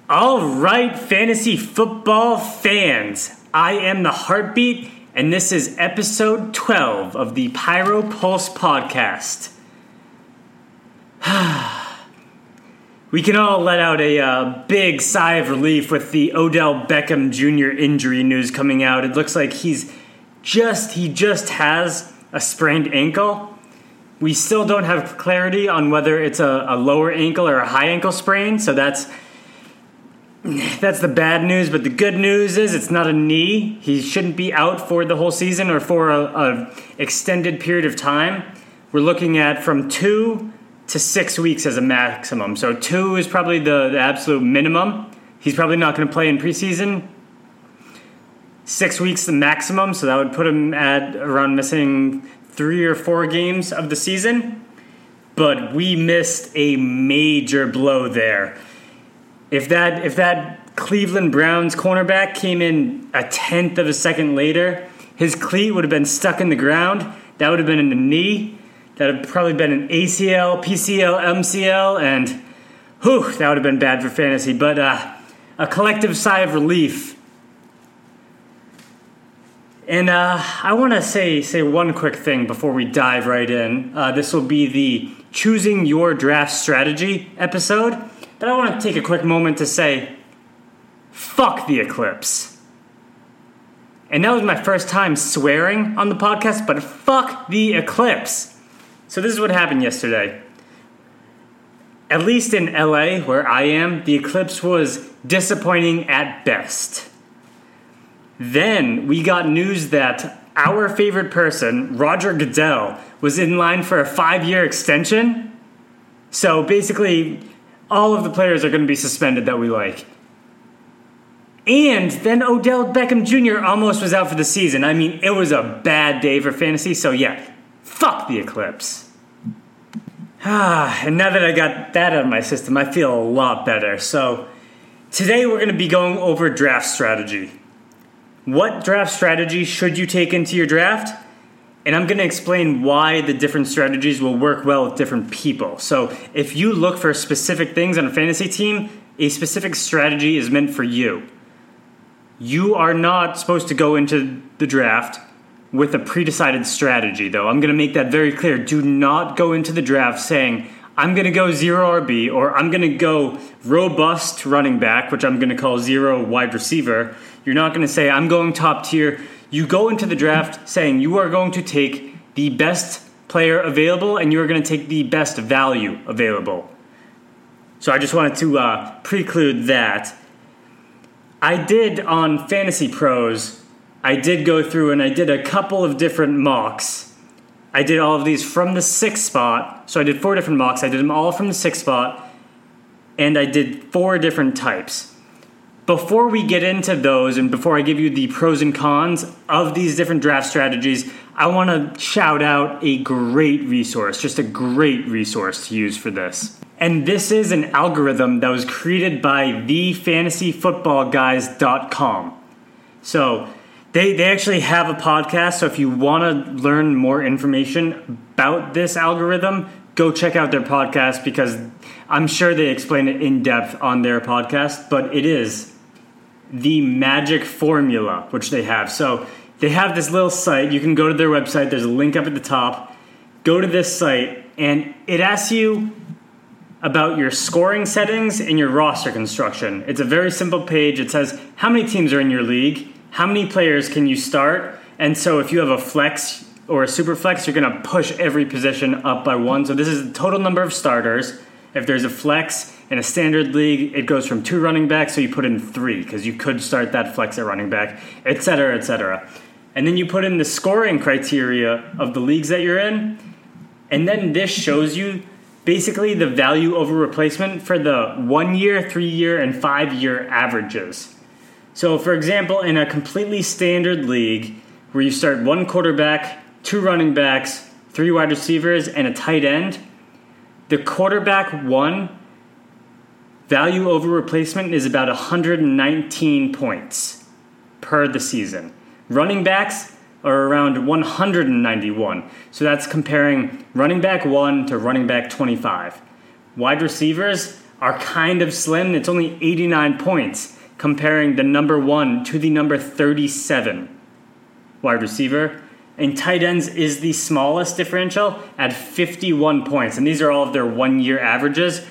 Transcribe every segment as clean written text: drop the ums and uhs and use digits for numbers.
All right, fantasy football fans, I am the Heartbeat, and this is episode 12 of the Pyro Pulse podcast. We can all let out a big sigh of relief with the Odell Beckham Jr. injury news coming out. It looks like he just has a sprained ankle. We still don't have clarity on whether it's a lower ankle or a high ankle sprain, so that's the bad news. But the good news is it's not a knee. He shouldn't be out for the whole season or for a extended period of time. We're looking at from 2 to 6 weeks as a maximum. So 2 is probably the absolute minimum. He's probably not going to play in preseason. 6 weeks the maximum, so that would put him at around missing 3 or 4 games of the season. But we missed a major blow there. If that Cleveland Browns cornerback came in a tenth of a second later, his cleat would have been stuck in the ground. That would have been in the knee. That would have probably been an ACL, PCL, MCL, and that would have been bad for fantasy. But a collective sigh of relief. And I want to say one quick thing before we dive right in. This will be the Choosing Your Draft Strategy episode. But I want to take a quick moment to say, fuck the Eclipse. And that was my first time swearing on the podcast, but fuck the Eclipse. So this is what happened yesterday. At least in LA, where I am, the Eclipse was disappointing at best. Then we got news that our favorite person, Roger Goodell, was in line for a 5-year extension. So basically, all of the players are going to be suspended that we like. And then Odell Beckham Jr. almost was out for the season. I mean, it was a bad day for fantasy, so yeah, fuck the Eclipse. And now that I got that out of my system, I feel a lot better. So today we're going to be going over draft strategy. What draft strategy should you take into your draft? And I'm going to explain why the different strategies will work well with different people. So if you look for specific things on a fantasy team, a specific strategy is meant for you. You are not supposed to go into the draft with a pre-decided strategy, though. I'm going to make that very clear. Do not go into the draft saying, I'm going to go 0 RB, or I'm going to go robust running back, which I'm going to call 0 wide receiver. You're not going to say, I'm going top tier. You go into the draft saying you are going to take the best player available and you are going to take the best value available. So I just wanted to preclude that. I did on Fantasy Pros, I did go through and I did a couple of different mocks. I did all of these from the 6th spot. So I did 4 different mocks. I did them all from the 6th spot. And I did 4 different types. Before we get into those and before I give you the pros and cons of these different draft strategies, I want to shout out a great resource, just a great resource to use for this. And this is an algorithm that was created by thefantasyfootballguys.com. So they actually have a podcast, so if you want to learn more information about this algorithm, go check out their podcast because I'm sure they explain it in depth on their podcast, but it is the magic formula, which they have. So they have this little site. You can go to their website. There's a link up at the top. Go to this site, and it asks you about your scoring settings and your roster construction. It's a very simple page. It says how many teams are in your league, how many players can you start, and so if you have a flex or a super flex, you're going to push every position up by 1. So this is the total number of starters. If there's a flex in a standard league, it goes from 2 running backs, so you put in 3 because you could start that flex at running back, etc., etc. And then you put in the scoring criteria of the leagues that you're in, and then this shows you basically the value over replacement for the 1-year, 3-year, and 5-year averages. So, for example, in a completely standard league where you start 1 quarterback, 2 running backs, 3 wide receivers, and a tight end, the quarterback 1 value over replacement is about 119 points per the season. Running backs are around 191. So that's comparing running back 1 to running back 25. Wide receivers are kind of slim. It's only 89 points, comparing the number 1 to the number 37 wide receiver. And tight ends is the smallest differential at 51 points. And these are all of their 1-year averages.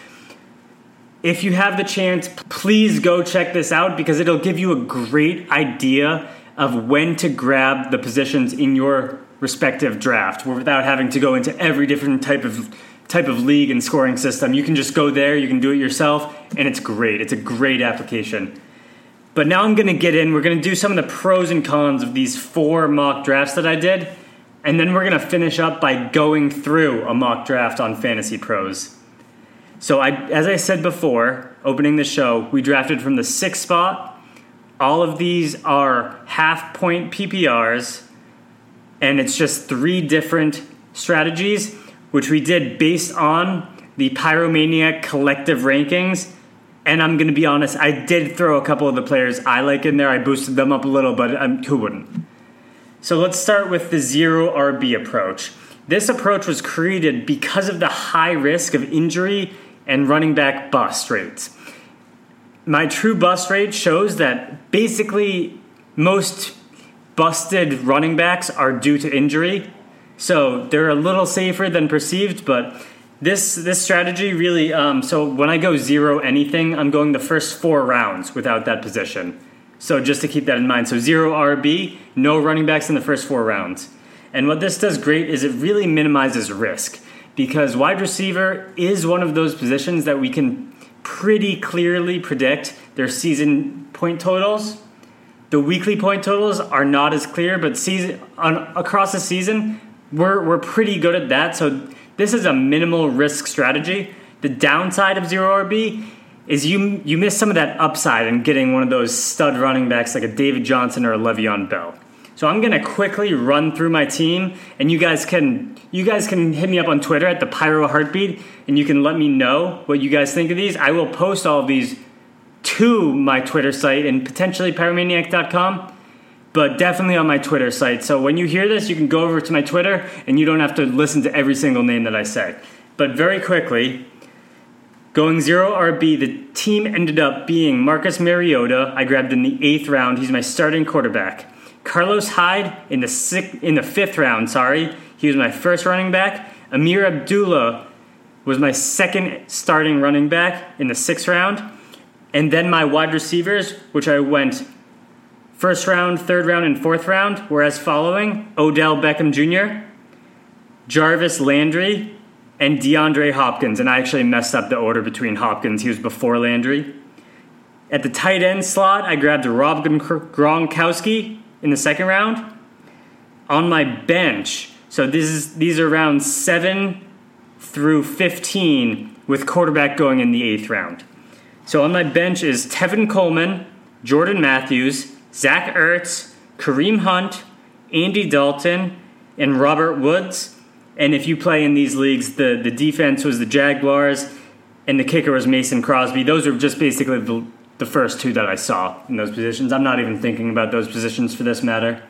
If you have the chance, please go check this out because it'll give you a great idea of when to grab the positions in your respective draft without having to go into every different type of league and scoring system. You can just go there, you can do it yourself, and it's great. It's a great application. But now I'm going to get in. We're going to do some of the pros and cons of these 4 mock drafts that I did, and then we're going to finish up by going through a mock draft on Fantasy Pros. So as I said before, opening the show, we drafted from the 6th spot. All of these are half-point PPRs, and it's just 3 different strategies, which we did based on the Pyromaniac collective rankings. And I'm going to be honest, I did throw a couple of the players I like in there. I boosted them up a little, but who wouldn't? So let's start with the 0 RB approach. This approach was created because of the high risk of injury and running back bust rates. My true bust rate shows that basically most busted running backs are due to injury. So they're a little safer than perceived, but this strategy really, so when I go 0 anything, I'm going the first 4 rounds without that position. So just to keep that in mind. So 0 RB, no running backs in the first 4 rounds. And what this does great is it really minimizes risk because wide receiver is one of those positions that we can pretty clearly predict their season point totals. The weekly point totals are not as clear, but across the season, we're pretty good at that. So this is a minimal risk strategy. The downside of 0 RB is you miss some of that upside in getting one of those stud running backs like a David Johnson or a Le'Veon Bell. So I'm going to quickly run through my team, and you guys can hit me up on Twitter at the Pyro Heartbeat, and you can let me know what you guys think of these. I will post all of these to my Twitter site and potentially pyromaniac.com. But definitely on my Twitter site. So when you hear this, you can go over to my Twitter and you don't have to listen to every single name that I say. But very quickly, going 0 RB, the team ended up being Marcus Mariota. I grabbed in the 8th round. He's my starting quarterback. Carlos Hyde in the 5th round, He was my first running back. Amir Abdullah was my second starting running back in the 6th round. And then my wide receivers, which I went 1st round, 3rd round, and 4th round, whereas following Odell Beckham Jr., Jarvis Landry, and DeAndre Hopkins. And I actually messed up the order between Hopkins. He was before Landry. At the tight end slot, I grabbed Rob Gronkowski in the 2nd round. On my bench, so these are rounds 7 through 15 with quarterback going in the 8th round. So on my bench is Tevin Coleman, Jordan Matthews, Zach Ertz, Kareem Hunt, Andy Dalton, and Robert Woods. And if you play in these leagues, the defense was the Jaguars, and the kicker was Mason Crosby. Those are just basically the first 2 that I saw in those positions. I'm not even thinking about those positions for this matter.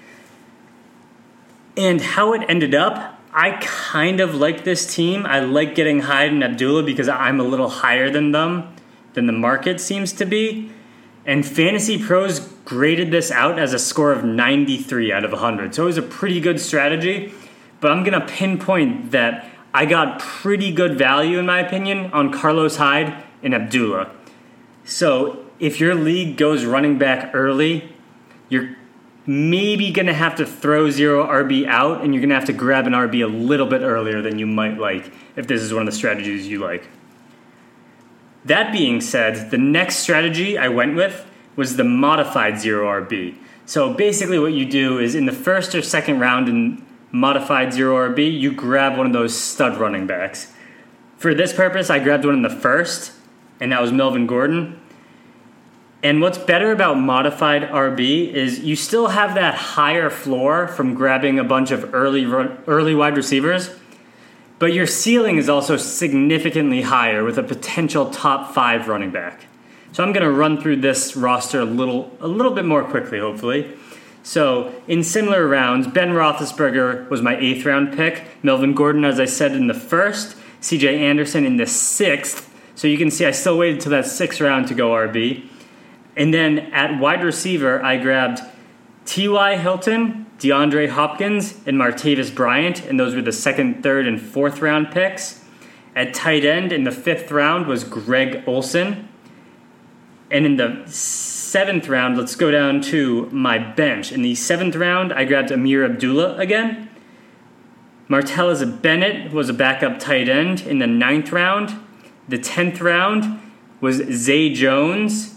And how it ended up, I kind of like this team. I like getting Hyde and Abdullah because I'm a little higher than them, than the market seems to be. And Fantasy Pros graded this out as a score of 93 out of 100. So it was a pretty good strategy. But I'm going to pinpoint that I got pretty good value, in my opinion, on Carlos Hyde and Abdullah. So if your league goes running back early, you're maybe going to have to throw 0 RB out, and you're going to have to grab an RB a little bit earlier than you might like if this is one of the strategies you like. That being said, the next strategy I went with was the modified 0 RB. So basically what you do is in the 1st or 2nd round in modified 0 RB, you grab one of those stud running backs. For this purpose, I grabbed one in the 1st, and that was Melvin Gordon. And what's better about modified RB is you still have that higher floor from grabbing a bunch of early wide receivers, but your ceiling is also significantly higher with a potential top 5 running back. So I'm going to run through this roster a little bit more quickly, hopefully. So in similar rounds, Ben Roethlisberger was my 8th round pick. Melvin Gordon, as I said, in the 1st. C.J. Anderson in the 6th. So you can see I still waited till that 6th round to go RB. And then at wide receiver, I grabbed T.Y. Hilton, DeAndre Hopkins, and Martavis Bryant, and those were the 2nd, 3rd, and 4th round picks. At tight end in the 5th round was Greg Olsen. And in the 7th round, let's go down to my bench. In the 7th round, I grabbed Amir Abdullah again. Martellus Bennett was a backup tight end in the 9th round. The 10th round was Zay Jones.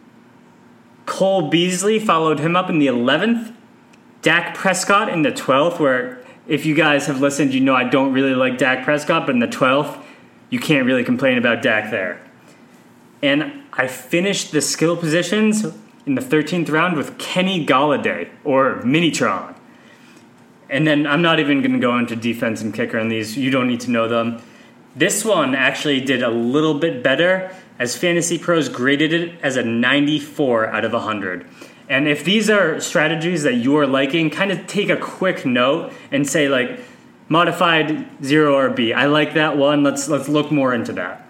Cole Beasley followed him up in the 11th. Dak Prescott in the 12th, where if you guys have listened, you know I don't really like Dak Prescott, but in the 12th, you can't really complain about Dak there. And I finished the skill positions in the 13th round with Kenny Golladay, or Minitron. And then I'm not even going to go into defense and kicker on these. You don't need to know them. This one actually did a little bit better, as Fantasy Pros graded it as a 94 out of 100. And if these are strategies that you are liking, kind of take a quick note and say, like, modified 0RB. I like that one. Let's look more into that.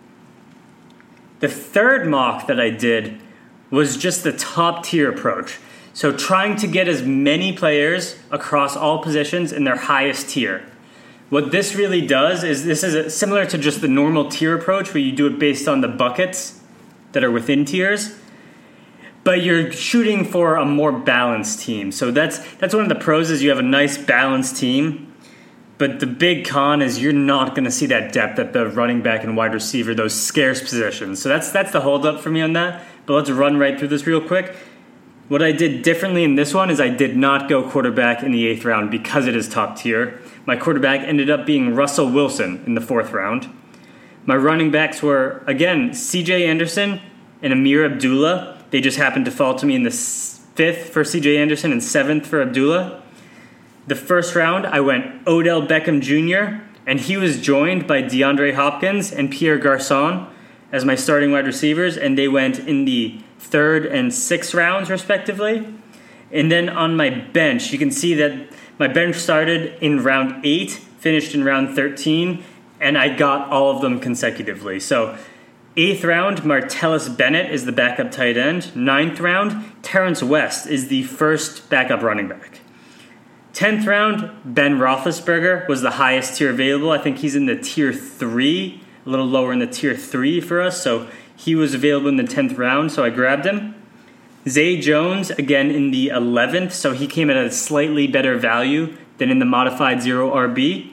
The third mock that I did was just the top tier approach. So trying to get as many players across all positions in their highest tier. What this really does is this is similar to just the normal tier approach where you do it based on the buckets that are within tiers. But you're shooting for a more balanced team. So that's one of the pros is you have a nice balanced team. But the big con is you're not going to see that depth at the running back and wide receiver, those scarce positions. So that's the holdup for me on that. But let's run right through this real quick. What I did differently in this one is I did not go quarterback in the 8th round because it is top tier. My quarterback ended up being Russell Wilson in the 4th round. My running backs were, again, C.J. Anderson and Amir Abdullah. They just happened to fall to me in the 5th for C.J. Anderson and 7th for Abdullah. The 1st round, I went Odell Beckham Jr., and he was joined by DeAndre Hopkins and Pierre Garçon as my starting wide receivers, and they went in the 3rd and 6th rounds, respectively. And then on my bench, you can see that my bench started in round 8, finished in round 13, and I got all of them consecutively. So 8th round, Martellus Bennett is the backup tight end. 9th round, Terrence West is the first backup running back. 10th round, Ben Roethlisberger was the highest tier available. I think he's in the tier 3, a little lower in the tier 3 for us. So he was available in the 10th round, so I grabbed him. Zay Jones, again in the 11th, so he came at a slightly better value than in the modified 0RB.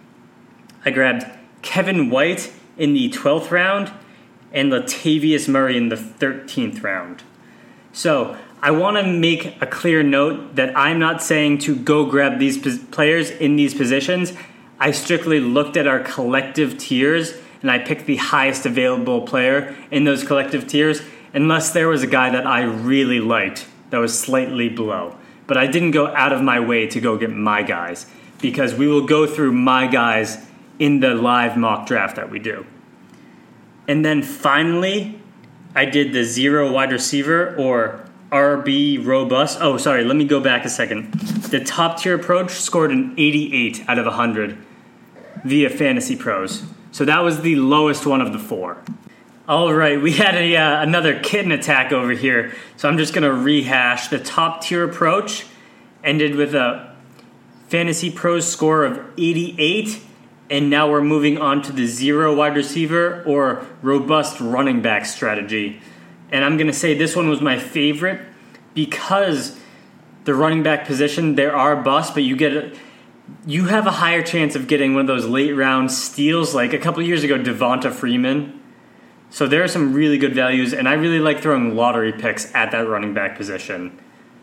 I grabbed Kevin White in the 12th round and Latavius Murray in the 13th round. So I want to make a clear note that I'm not saying to go grab these players in these positions. I strictly looked at our collective tiers and I picked the highest available player in those collective tiers, unless there was a guy that I really liked that was slightly below. But I didn't go out of my way to go get my guys, because we will go through my guys in the live mock draft that we do. And then finally, I did the 0 wide receiver or RB robust. Oh, sorry, let me go back a second. The top tier approach scored an 88 out of 100 via Fantasy Pros. So that was the lowest one of the 4. All right, we had another kitten attack over here. So I'm just going to rehash. The top tier approach ended with a Fantasy Pros score of 88. And now we're moving on to the 0 wide receiver or robust running back strategy. And I'm going to say this one was my favorite because the running back position, there are busts, but you have a higher chance of getting one of those late round steals, like a couple years ago, Devonta Freeman. So there are some really good values, and I really like throwing lottery picks at that running back position.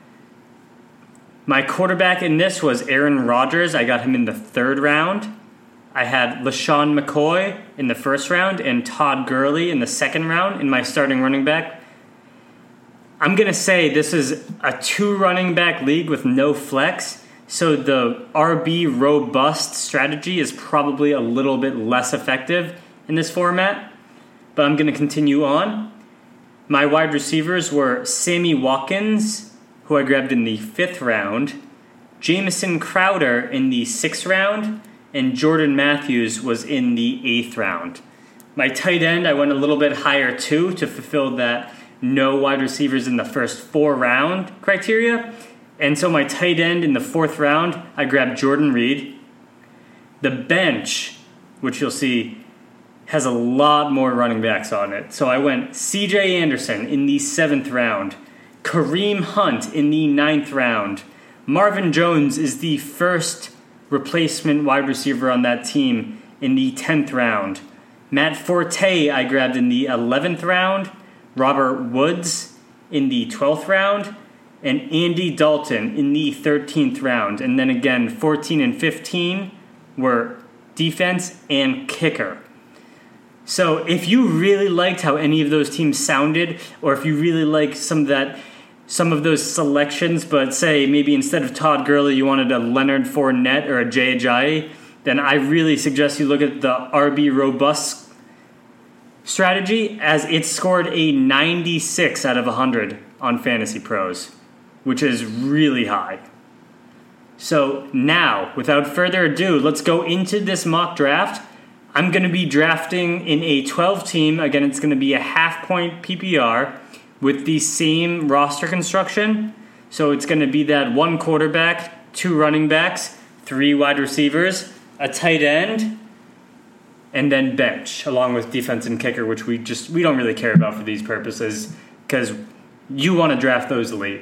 My quarterback in this was Aaron Rodgers. I got him in the 3rd round. I had LaShawn McCoy in the 1st round and Todd Gurley in the 2nd round in my starting running back. I'm going to say this is a 2 running back league with no flex, so the RB robust strategy is probably a little bit less effective in this format, but I'm going to continue on. My wide receivers were Sammy Watkins, who I grabbed in the 5th round, Jamison Crowder in the 6th round, and Jordan Matthews was in the 8th round. My tight end, I went a little bit higher too to fulfill that no wide receivers in the first 4 round criteria. And so my tight end in the 4th round, I grabbed Jordan Reed. The bench, which you'll see, has a lot more running backs on it. So I went CJ Anderson in the 7th round. Kareem Hunt in the 9th round. Marvin Jones is the first replacement wide receiver on that team in the 10th round. Matt Forte I grabbed in the 11th round. Robert Woods in the 12th round. And Andy Dalton in the 13th round. And then again, 14 and 15 were defense and kicker. So if you really liked how any of those teams sounded, or if you really like some of those selections, but say maybe instead of Todd Gurley you wanted a Leonard Fournette or a Jay Ajayi, then I really suggest you look at the RB Robust strategy, as it scored a 96 out of 100 on Fantasy Pros, which is really high. So now, without further ado, let's go into this mock draft. I'm going to be drafting in a 12-team. Again, it's going to be a half-point PPR with the same roster construction. So it's going to be that 1 quarterback, 2 running backs, 3 wide receivers, a tight end, and then bench, along with defense and kicker, which we don't really care about for these purposes because you want to draft those late.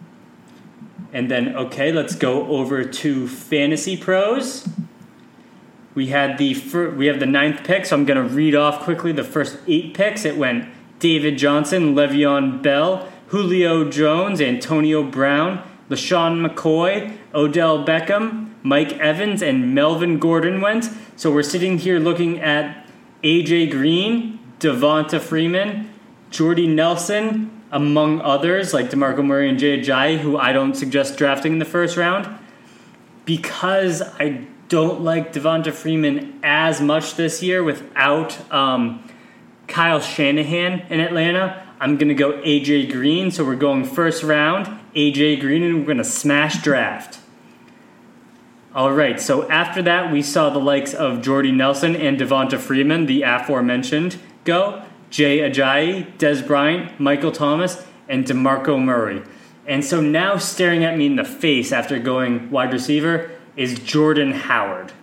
And then, okay, let's go over to Fantasy Pros. We have the 9th pick, so I'm going to read off quickly the first 8 picks. It went David Johnson, Le'Veon Bell, Julio Jones, Antonio Brown, LaShawn McCoy, Odell Beckham, Mike Evans, and Melvin Gordon went. So we're sitting here looking at A.J. Green, Devonta Freeman, Jordy Nelson, among others like DeMarco Murray and Jay Ajayi, who I don't suggest drafting in the first round. Because I don't like Devonta Freeman as much this year without Kyle Shanahan in Atlanta, I'm going to go A.J. Green. So we're going first round, A.J. Green, and we're going to smash draft. All right, so after that, we saw the likes of Jordy Nelson and Devonta Freeman, the aforementioned, go. Jay Ajayi, Des Bryant, Michael Thomas, and DeMarco Murray. And so now staring at me in the face after going wide receiver is Jordan Howard.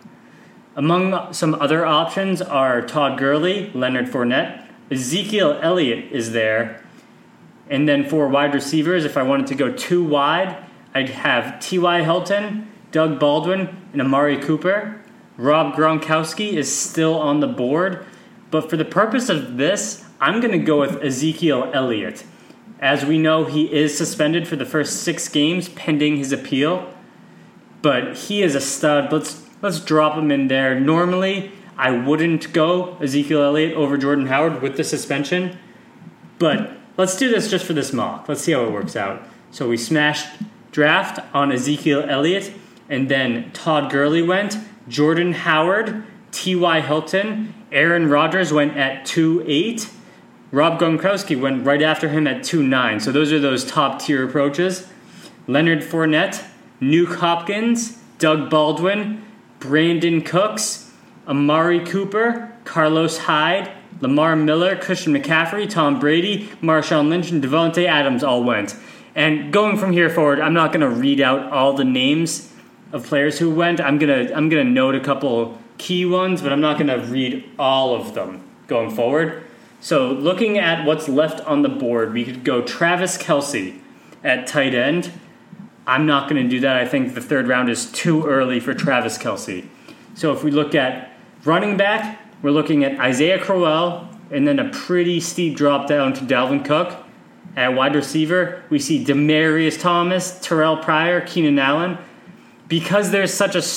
Among some other options are Todd Gurley, Leonard Fournette, Ezekiel Elliott is there. And then for wide receivers, if I wanted to go 2 wide, I'd have T.Y. Hilton, Doug Baldwin, and Amari Cooper. Rob Gronkowski is still on the board. But for the purpose of this, I'm going to go with Ezekiel Elliott. As we know, he is suspended for the first 6 games pending his appeal. But he is a stud. Let's drop him in there. Normally, I wouldn't go Ezekiel Elliott over Jordan Howard with the suspension. But let's do this just for this mock. Let's see how it works out. So we smashed draft on Ezekiel Elliott. And then Todd Gurley went. Jordan Howard, T.Y. Hilton, Aaron Rodgers went at 2-8. Rob Gronkowski went right after him at 2-9. So those are those top-tier approaches. Leonard Fournette, Nuke Hopkins, Doug Baldwin, Brandon Cooks, Amari Cooper, Carlos Hyde, Lamar Miller, Christian McCaffrey, Tom Brady, Marshawn Lynch, and Devontae Adams all went. And going from here forward, I'm not going to read out all the names of players who went. I'm gonna note a couple key ones, but I'm not going to read all of them going forward. So looking at what's left on the board, we could go Travis Kelce at tight end. I'm not going to do that. I think the 3rd round is too early for Travis Kelce. So if we look at running back, we're looking at Isaiah Crowell, and then a pretty steep drop down to Dalvin Cook. At wide receiver, we see Demaryius Thomas, Terrell Pryor, Keenan Allen. Because there's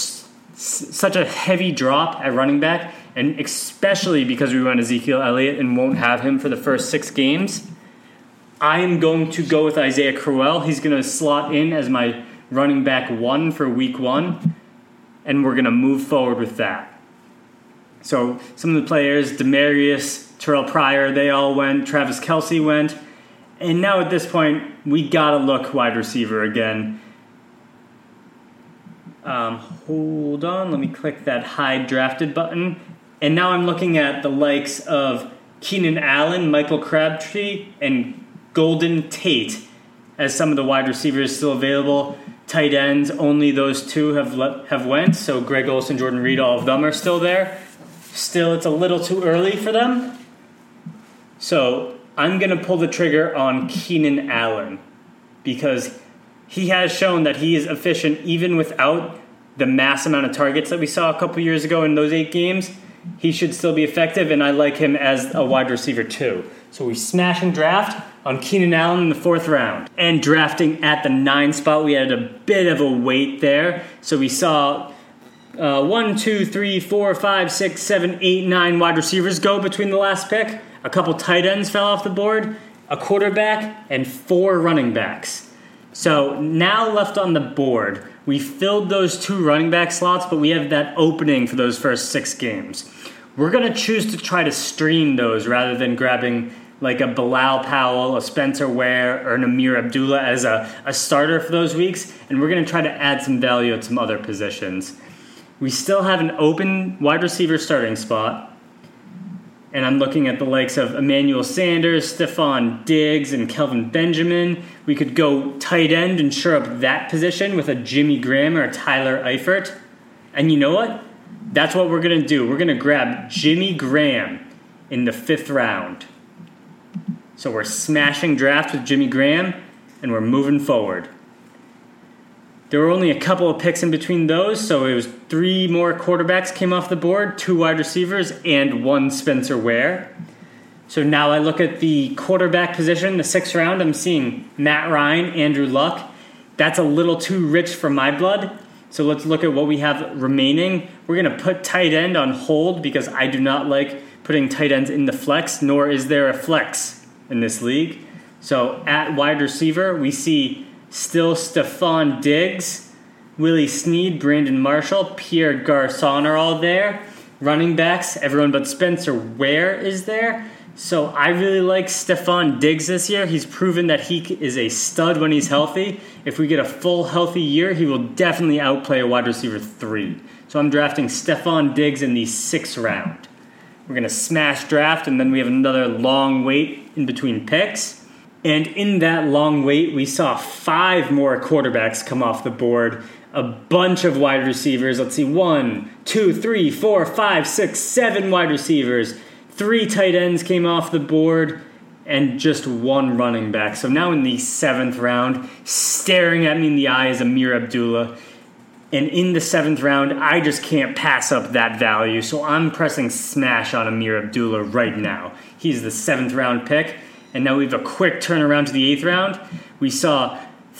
such a heavy drop at running back, and especially because we went Ezekiel Elliott and won't have him for the first 6 games, I am going to go with Isaiah Crowell. He's going to slot in as my running back 1 for week 1, and we're going to move forward with that. So some of the players, Demaryius, Terrell Pryor, they all went. Travis Kelce went. And now at this point, we got to look wide receiver again. Hold on, let me click that hide drafted button. And now I'm looking at the likes of Keenan Allen, Michael Crabtree, and Golden Tate as some of the wide receivers still available. Tight ends, only those two have went. So Greg Olsen, Jordan Reed, all of them are still there. Still, it's a little too early for them. So I'm going to pull the trigger on Keenan Allen because he has shown that he is efficient even without the mass amount of targets that we saw a couple years ago in those 8 games. He should still be effective, and I like him as a wide receiver too. So we smash and draft on Keenan Allen in the 4th round. And drafting at the 9 spot, we had a bit of a wait there. So we saw 1, 2, 3, 4, 5, 6, 7, 8, 9 wide receivers go between the last pick. A couple tight ends fell off the board, a quarterback, and 4 running backs. So now left on the board, we filled those 2 running back slots, but we have that opening for those first 6 games. We're going to choose to try to stream those rather than grabbing like a Bilal Powell, a Spencer Ware, or an Amir Abdullah as a starter for those weeks, and we're going to try to add some value at some other positions. We still have an open wide receiver starting spot, and I'm looking at the likes of Emmanuel Sanders, Stephon Diggs, and Kelvin Benjamin. We could go tight end and shore up that position with a Jimmy Graham or a Tyler Eifert. And you know what? That's what we're going to do. We're going to grab Jimmy Graham in the 5th round. So we're smashing draft with Jimmy Graham, and we're moving forward. There were only a couple of picks in between those, so it was 3 more quarterbacks came off the board, 2 wide receivers, and 1 Spencer Ware. So now I look at the quarterback position, the 6th round. I'm seeing Matt Ryan, Andrew Luck. That's a little too rich for my blood. So let's look at what we have remaining. We're going to put tight end on hold because I do not like putting tight ends in the flex, nor is there a flex in this league. So at wide receiver, we see still Stephon Diggs, Willie Snead, Brandon Marshall, Pierre Garçon are all there. Running backs, everyone but Spencer Ware is there. So I really like Stephon Diggs this year. He's proven that he is a stud when he's healthy. If we get a full healthy year, he will definitely outplay a wide receiver 3. So I'm drafting Stephon Diggs in the 6th round. We're going to smash draft, and then we have another long wait in between picks. And in that long wait, we saw 5 more quarterbacks come off the board, a bunch of wide receivers. Let's see, 1, 2, 3, 4, 5, 6, 7 wide receivers. 3 tight ends came off the board, and just 1 running back. So now in the 7th round, staring at me in the eye is Amir Abdullah. And in the 7th round, I just can't pass up that value. So I'm pressing smash on Amir Abdullah right now. He's the 7th round pick. And now we have a quick turnaround to the 8th round. We saw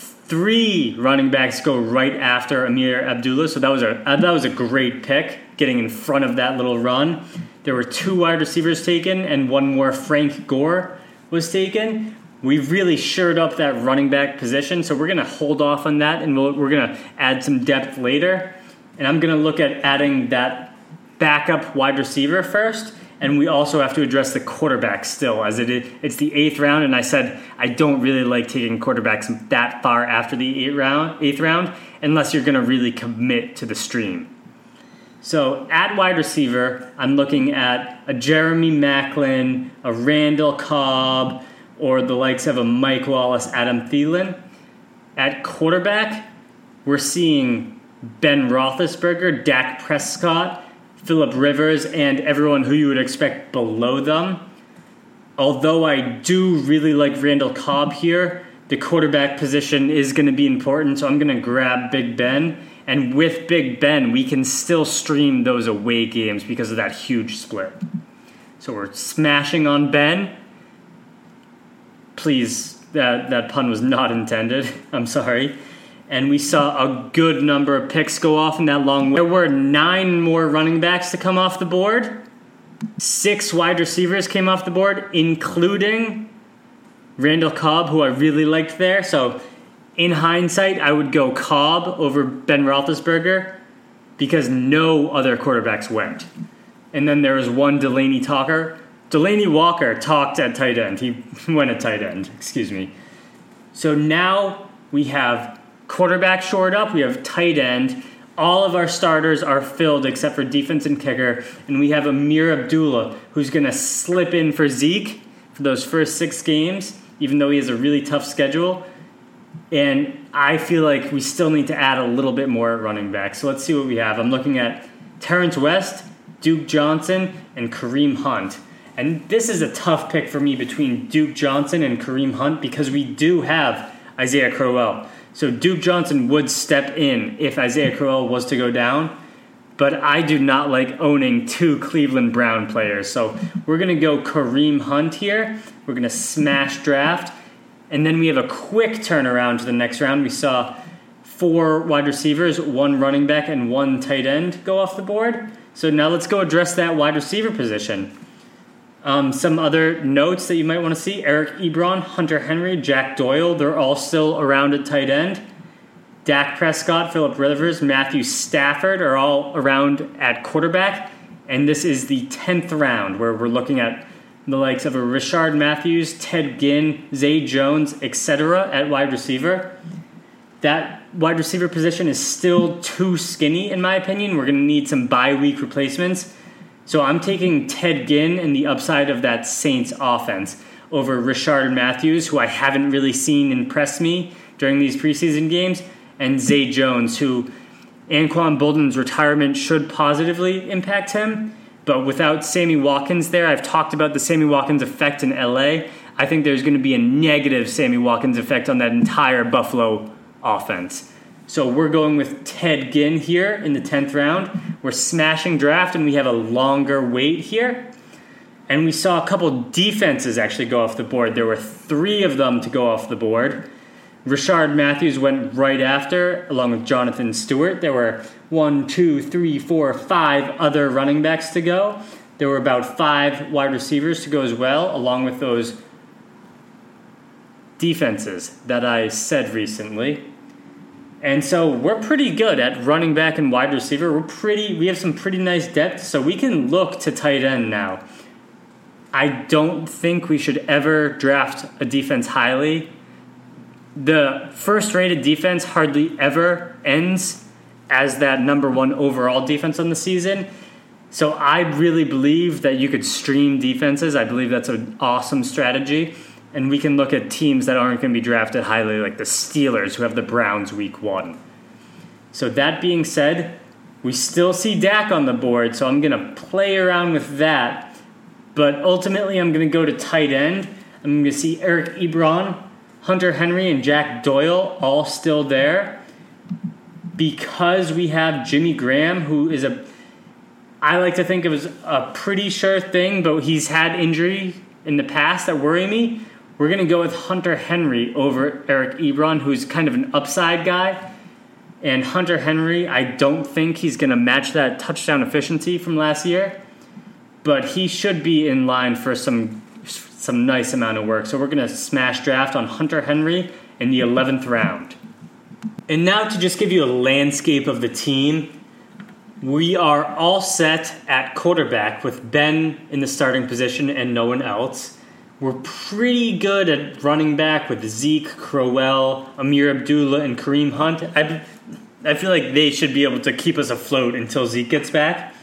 3 running backs go right after Amir Abdullah. So that was a great pick, getting in front of that little run. There were 2 wide receivers taken, and 1 more, Frank Gore, was taken. We really shored up that running back position, so we're going to hold off on that, and we're going to add some depth later. And I'm going to look at adding that backup wide receiver first, and we also have to address the quarterback still, as it's the 8th round, and I said I don't really like taking quarterbacks that far after the 8th round, unless you're going to really commit to the stream. So at wide receiver, I'm looking at a Jeremy Maclin, a Randall Cobb, or the likes of a Mike Wallace, Adam Thielen. At quarterback, we're seeing Ben Roethlisberger, Dak Prescott, Phillip Rivers, and everyone who you would expect below them. Although I do really like Randall Cobb here, the quarterback position is going to be important, so I'm going to grab Big Ben. And with Big Ben, we can still stream those away games because of that huge split. So we're smashing on Ben. Please, that pun was not intended. I'm sorry. And we saw a good number of picks go off in that long way. There were 9 more running backs to come off the board. 6 wide receivers came off the board, including Randall Cobb, who I really liked there. So in hindsight, I would go Cobb over Ben Roethlisberger because no other quarterbacks went. And then there was 1 Delaney Walker talked at tight end. He went at tight end, excuse me. So now we have quarterback shored up. We have tight end. All of our starters are filled except for defense and kicker, and we have Amir Abdullah, who's going to slip in for Zeke for those first 6 games, even though he has a really tough schedule. And I feel like we still need to add a little bit more at running back. So let's see what we have. I'm looking at Terrence West, Duke Johnson, and Kareem Hunt. And this is a tough pick for me between Duke Johnson and Kareem Hunt because we do have Isaiah Crowell. So Duke Johnson would step in if Isaiah Crowell was to go down. But I do not like owning 2 Cleveland Brown players. So we're going to go Kareem Hunt here. We're going to smash draft. And then we have a quick turnaround to the next round. We saw 4 wide receivers, 1 running back, and 1 tight end go off the board. So now let's go address that wide receiver position. Some other notes that you might want to see. Eric Ebron, Hunter Henry, Jack Doyle, they're all still around at tight end. Dak Prescott, Phillip Rivers, Matthew Stafford are all around at quarterback. And this is the 10th round where we're looking at the likes of a Rishard Matthews, Ted Ginn, Zay Jones, etc. at wide receiver. That wide receiver position is still too skinny, in my opinion. We're going to need some bye-week replacements. So I'm taking Ted Ginn and the upside of that Saints offense over Rishard Matthews, who I haven't really seen impress me during these preseason games, and Zay Jones, who Anquan Bolden's retirement should positively impact him. But without Sammy Watkins there, I've talked about the Sammy Watkins effect in LA. I think there's going to be a negative Sammy Watkins effect on that entire Buffalo offense. So we're going with Ted Ginn here in the 10th round. We're smashing draft, and we have a longer wait here. And we saw a couple defenses actually go off the board. There were 3 of them to go off the board. Rishard Matthews went right after, along with Jonathan Stewart. There were 1, 2, 3, 4, 5 other running backs to go. There were about 5 wide receivers to go as well, along with those defenses that I said recently. And so we're pretty good at running back and wide receiver. We have some pretty nice depth, so we can look to tight end now. I don't think we should ever draft a defense highly. The first-rated defense hardly ever ends as that number 1 overall defense on the season. So I really believe that you could stream defenses. I believe that's an awesome strategy. And we can look at teams that aren't going to be drafted highly, like the Steelers, who have the Browns week 1. So that being said, we still see Dak on the board, so I'm going to play around with that. But ultimately, I'm going to go to tight end. I'm going to see Eric Ebron, Hunter Henry, and Jack Doyle all still there. Because we have Jimmy Graham, who is I like to think of as a pretty sure thing, but he's had injury in the past that worry me. We're going to go with Hunter Henry over Eric Ebron, who's kind of an upside guy. And Hunter Henry, I don't think he's going to match that touchdown efficiency from last year. But he should be in line for some nice amount of work. So we're going to smash draft on Hunter Henry in the 11th round. And now to just give you a landscape of the team, we are all set at quarterback with Ben in the starting position and no one else. We're pretty good at running back with Zeke, Crowell, Amir Abdullah, and Kareem Hunt. I feel like they should be able to keep us afloat until Zeke gets back.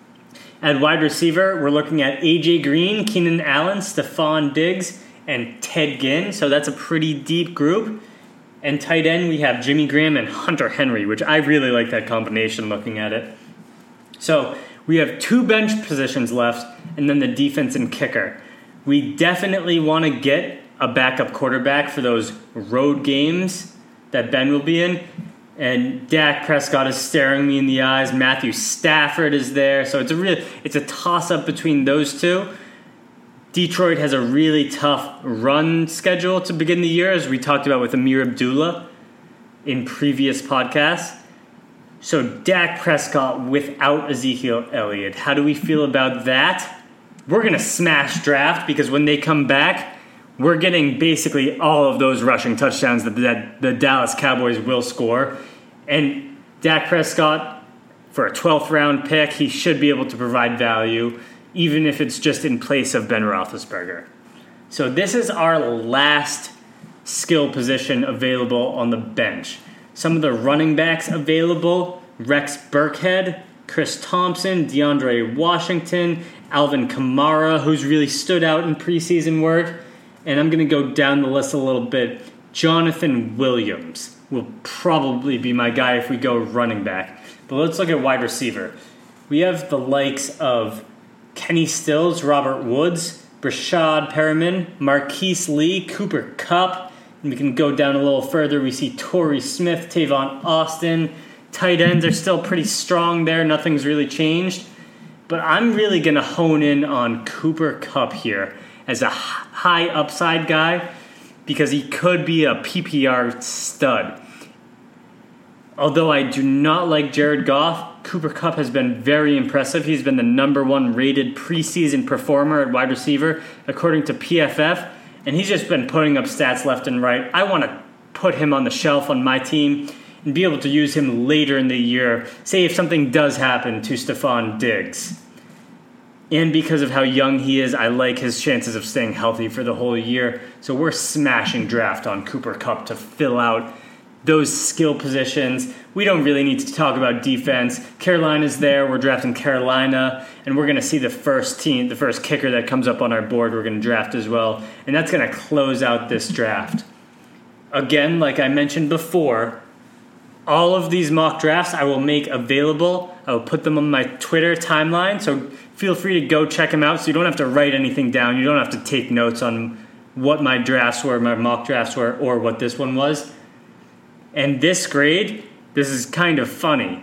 At wide receiver, we're looking at A.J. Green, Keenan Allen, Stephon Diggs, and Ted Ginn. So that's a pretty deep group. And tight end, we have Jimmy Graham and Hunter Henry, which I really like that combination looking at it. So we have 2 bench positions left, and then the defense and kicker. We definitely want to get a backup quarterback for those road games that Ben will be in. And Dak Prescott is staring me in the eyes. Matthew Stafford is there. So it's a toss-up between those 2. Detroit has a really tough run schedule to begin the year, as we talked about with Amir Abdullah in previous podcasts. So Dak Prescott without Ezekiel Elliott. How do we feel about that? We're going to smash draft because when they come back, we're getting basically all of those rushing touchdowns that the Dallas Cowboys will score. And Dak Prescott, for a 12th round pick, he should be able to provide value, even if it's just in place of Ben Roethlisberger. So this is our last skill position available on the bench. Some of the running backs available Rex Burkhead, Chris Thompson, DeAndre Washington, Alvin Kamara, who's really stood out in preseason work. And I'm going to go down the list a little bit. Jonathan Williams will probably be my guy if we go running back. But let's look at wide receiver. We have the likes of Kenny Stills, Robert Woods, Brashad Perriman, Marquise Lee, Cooper Kupp. And we can go down a little further. We see Torrey Smith, Tavon Austin. Tight ends are still pretty strong there. Nothing's really changed. But I'm really going to hone in on Cooper Kupp here as a high upside guy because he could be a PPR stud. Although I do not like Jared Goff, Cooper Kupp has been very impressive. He's been the number 1 rated preseason performer at wide receiver, according to PFF, and he's just been putting up stats left and right. I want to put him on the shelf on my team and be able to use him later in the year, say if something does happen to Stephon Diggs. And because of how young he is, I like his chances of staying healthy for the whole year. So we're smashing draft on Cooper Kupp to fill out those skill positions. We don't really need to talk about defense. Carolina's there. We're drafting Carolina. And we're going to see the first kicker that comes up on our board we're going to draft as well. And that's going to close out this draft. Again, like I mentioned before, all of these mock drafts I will make available. I will put them on my Twitter timeline. So feel free to go check them out so you don't have to write anything down. You don't have to take notes on what my drafts were, my mock drafts were, or what this one was. And this grade, this is kind of funny.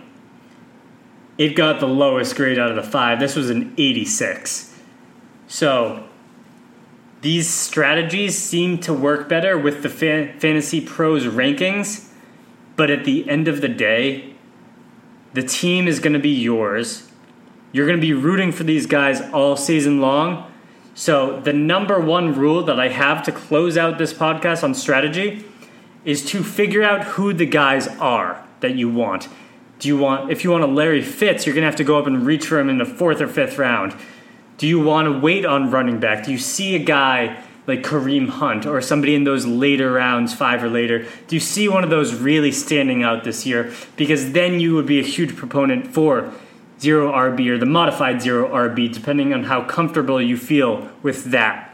It got the lowest grade out of the 5. This was an 86. So these strategies seem to work better with the Fantasy Pros rankings. But at the end of the day, the team is going to be yours. You're going to be rooting for these guys all season long. So the number 1 rule that I have to close out this podcast on strategy is to figure out who the guys are that you want. If you want a Larry Fitz, you're going to have to go up and reach for him in the 4th or 5th round. Do you want to wait on running back? Do you see a guy like Kareem Hunt or somebody in those later rounds, 5 or later? Do you see one of those really standing out this year? Because then you would be a huge proponent for 0 RB or the modified 0 RB, depending on how comfortable you feel with that.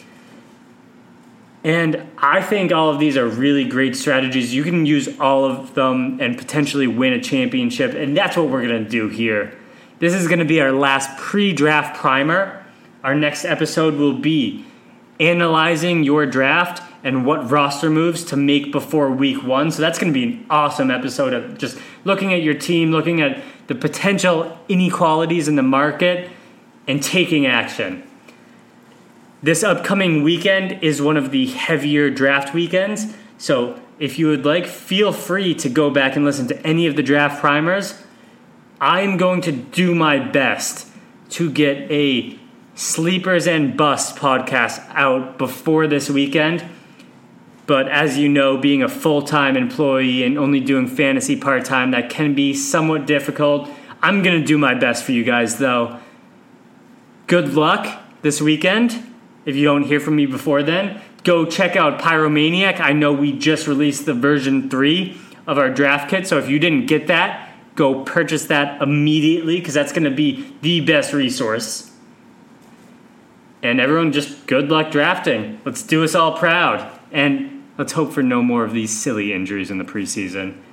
And I think all of these are really great strategies. You can use all of them and potentially win a championship, and that's what we're going to do here. This is going to be our last pre-draft primer. Our next episode will be analyzing your draft and what roster moves to make before week 1. So that's going to be an awesome episode of just looking at your team, looking at the potential inequalities in the market, and taking action. This upcoming weekend is one of the heavier draft weekends. So if you would like, feel free to go back and listen to any of the draft primers. I'm going to do my best to get a Sleepers and Busts podcast out before this weekend. But as you know, being a full-time employee and only doing fantasy part-time, that can be somewhat difficult. I'm going to do my best for you guys, though. Good luck this weekend. If you don't hear from me before then, go check out Pyromaniac. I know we just released the version 3 of our draft kit, so if you didn't get that, go purchase that immediately because that's going to be the best resource. And everyone, just good luck drafting. Let's do us all proud. And let's hope for no more of these silly injuries in the preseason.